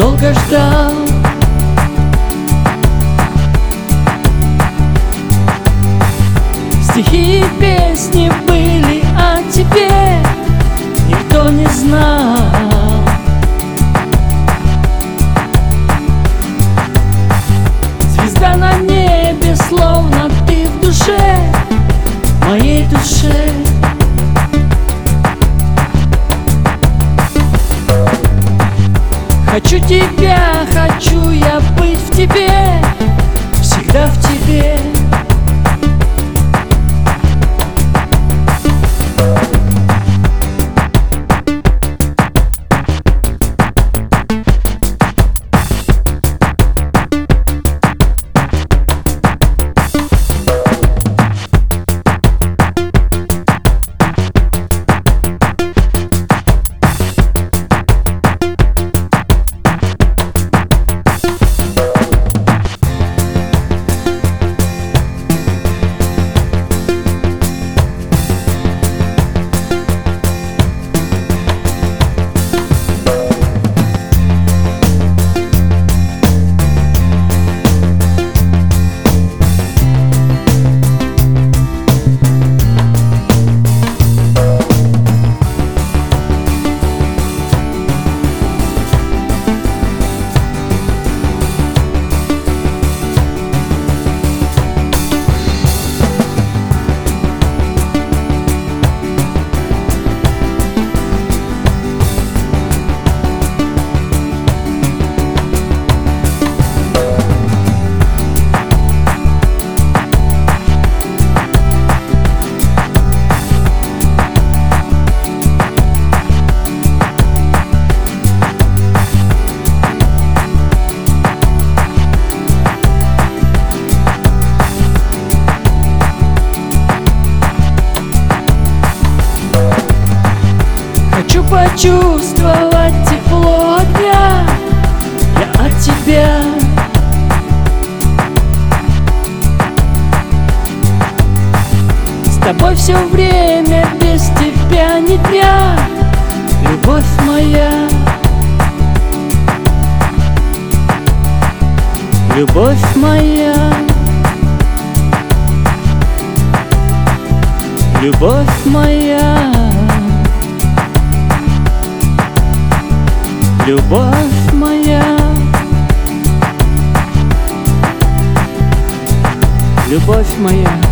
долго ждал. Стихи и песни были о тебе, никто не знал. Звезда на небе, словно ты в душе, моей душе. Хочу тебя, хочу я быть в тебе, всегда в тебе. Хочу почувствовать тепло огня, я от тебя. С тобой все время, без тебя ни дня, любовь моя. Любовь моя. Любовь моя. Любовь моя, любовь моя.